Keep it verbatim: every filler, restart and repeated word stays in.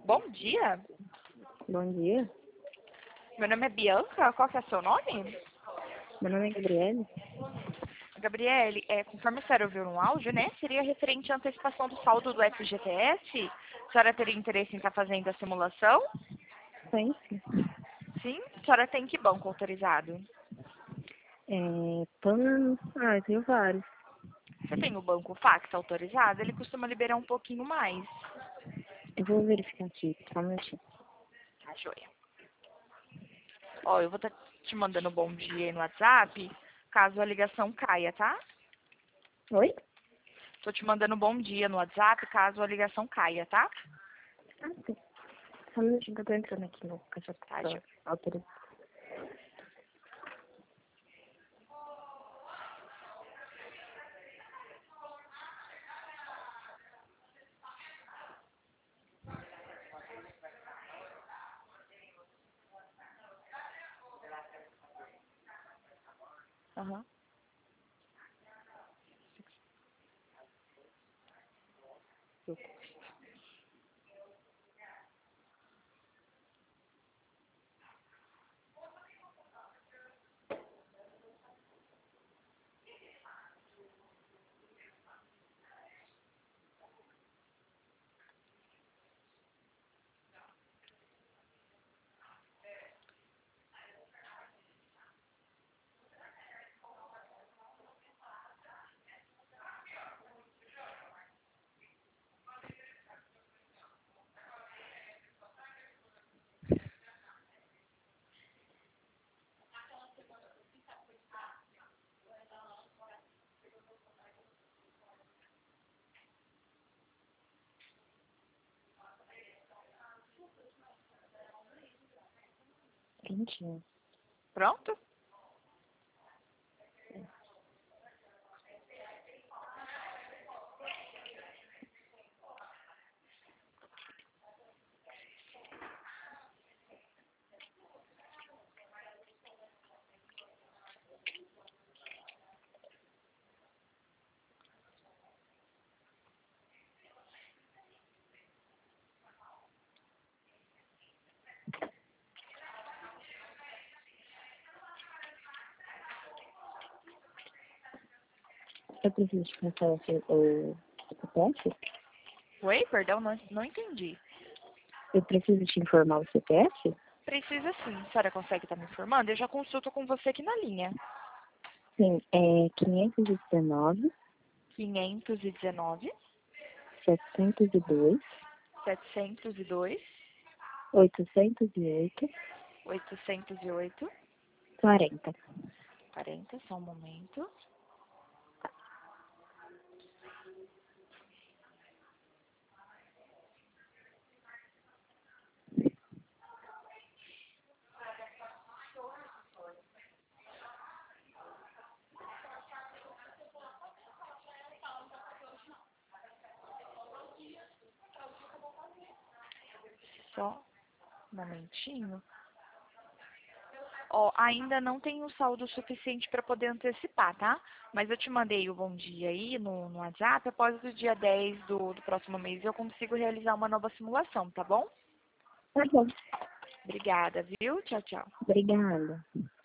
Bom dia, Bom dia, meu nome é Bianca, qual que é o seu nome? meu nome é Gabriele. Gabriele, é, conforme a senhora ouviu no áudio, né, seria referente à antecipação do saldo do F G T S? A senhora teria interesse em estar fazendo a simulação? Tem sim. Sim? A senhora tem que banco autorizado? É, plano, ah, eu tenho vários. Você tem o banco Fax autorizado? Ele costuma liberar um pouquinho mais. Eu vou verificar aqui, só um minutinho. Tá, joia. Ó, eu vou estar te mandando um bom dia aí no WhatsApp, caso a ligação caia, tá? Oi? Tô te mandando um bom dia no WhatsApp, caso a ligação caia, tá? Ah, sim. Só um minutinho que eu tô entrando aqui no caixa Tá, pra joia. autorizar. Aham. Prontinho. Pronto? Eu preciso te passar o seu o C P F? Oi, perdão, não, não entendi. Eu preciso te informar o C P F? Precisa sim. A senhora consegue estar me informando? Eu já consulto com você aqui na linha. Sim, é quinhentos e dezenove, quinhentos e dezenove, setecentos e dois, setecentos e dois, oitocentos e oito, oitocentos e oito, quarenta. quarenta, só um momento. Só um momentinho. Ó, ainda não tenho saldo suficiente para poder antecipar, tá? Mas eu te mandei o bom dia aí no, no WhatsApp. Após o dia dez do, do próximo mês eu consigo realizar uma nova simulação, tá bom? Tá bom. Obrigada, viu? Tchau, tchau. Obrigada.